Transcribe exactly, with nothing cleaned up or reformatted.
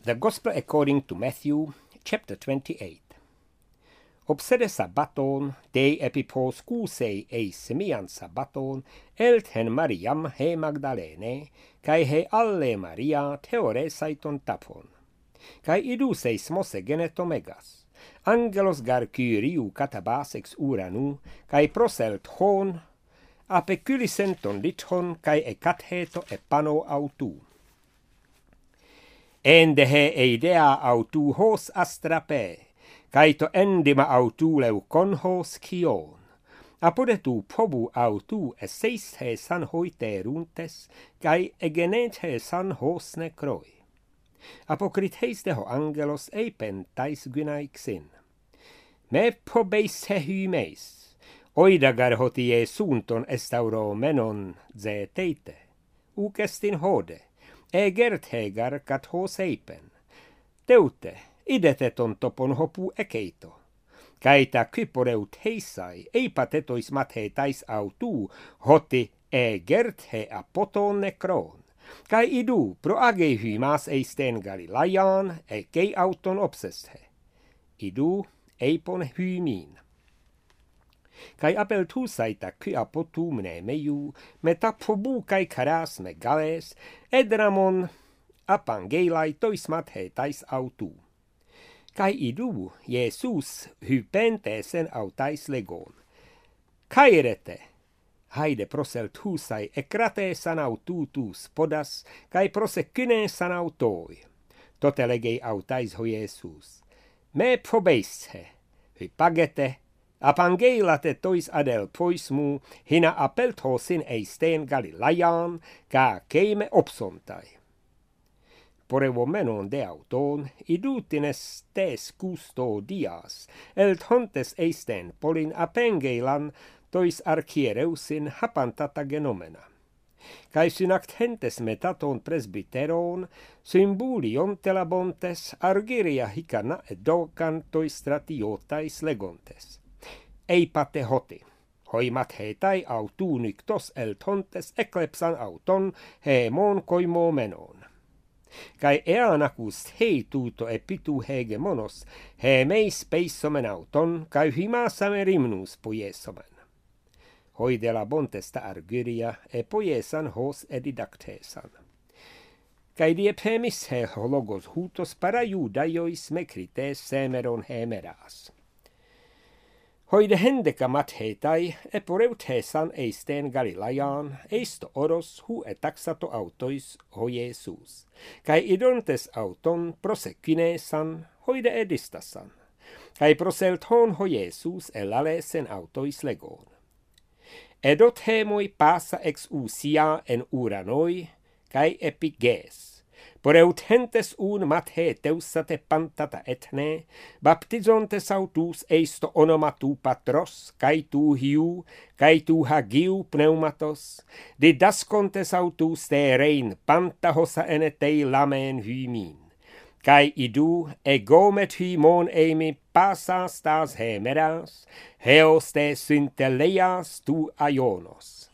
The Gospel according to Matthew, chapter twenty-eight. Obsede sabbaton, dei epipos cusei eis semian sabbaton, elt hen Mariam he Magdalene, cae he alle Maria theoresaiton tapon. Cae idus eis mose genetomegas. Angelos gar Kyriou katabas ex uranu, cae proselt hon, apeculisenton lithon, cae ecatheto epano autu. Ende he eidea autu hos astrape, caeto endima autu leucon hos cion. Apodetu pobu autu eseis he san hoiteruntes, cae egenet he san hos necroi. Apokritheis deho angelos eipentais gynaixin. Me pobeis he hymeis, oidagar hoti Iesunton estauro menon zeteite, ucestin hode, egert hegar kat hos eipen. Teute, ideteton topon hopu ekeito. Caeta kyporeut heisai, eipatetois mathetais autu, hoti egert he apoton necron. Cae idu pro age hymas eisten Galileian, ecei auton obsesthe. Idu eipon hymin. Cae apeltu saita ky apotu mne meiu, metapobu cae caras me gales, edramon apangelai tois mathetais autu. Cae idu, Iesus hypentesen autais legon. Caerete, haide proseltusai ecrate san aututus podas, cae prosecyne san autoi. Tote legei autais ho Iesus. Me probeishe, hypagete, apangelate tois adel poismu, hina apeltosin eisten Galileian, ca keime opsontai. Porevomenon de auton, idutines tes custo dias, elt hontes eisten polin apengelan tois archiereusin hapantata genomena. Cae synactentes metaton presbyteron, symbulion telabontes, argiria hicana edocan tois stratiotais legontes. Eipate hoti, hoimat hetai autu nyktos elt hontes eclepsan auton hemon koimo menon. Cae eanacus hei tuto epitu hegemonos, he meis peisomen auton, cae hymasame rimnus poiesomen. Hoide labontes ta argyria, e poiesan hos edidactesan. Cae diepemis he hologos hutos para judaiois me crites semeron hemeras. Hoide hendeca mathetai, e poreuthesan eisten Galileian, eisto oros hu etaxato autois ho Iesus. Cae idontes auton prosecynesan, hoide edistasan. Cae proselton ho Iesus elalesen autois legon. Edot hemoi passa ex usia en uranoi, cae epiges. Poreut hentes un mathe teusate pantata etne, baptizontes autus eisto onomatu patros, cae tu hiu, cae tu hagiu pneumatos, didascontes autus te rein pantahosa enetei lamen hymin. Cae idu egomet hymon eimi passas tas hemeras, heos te synteleias tu aionos.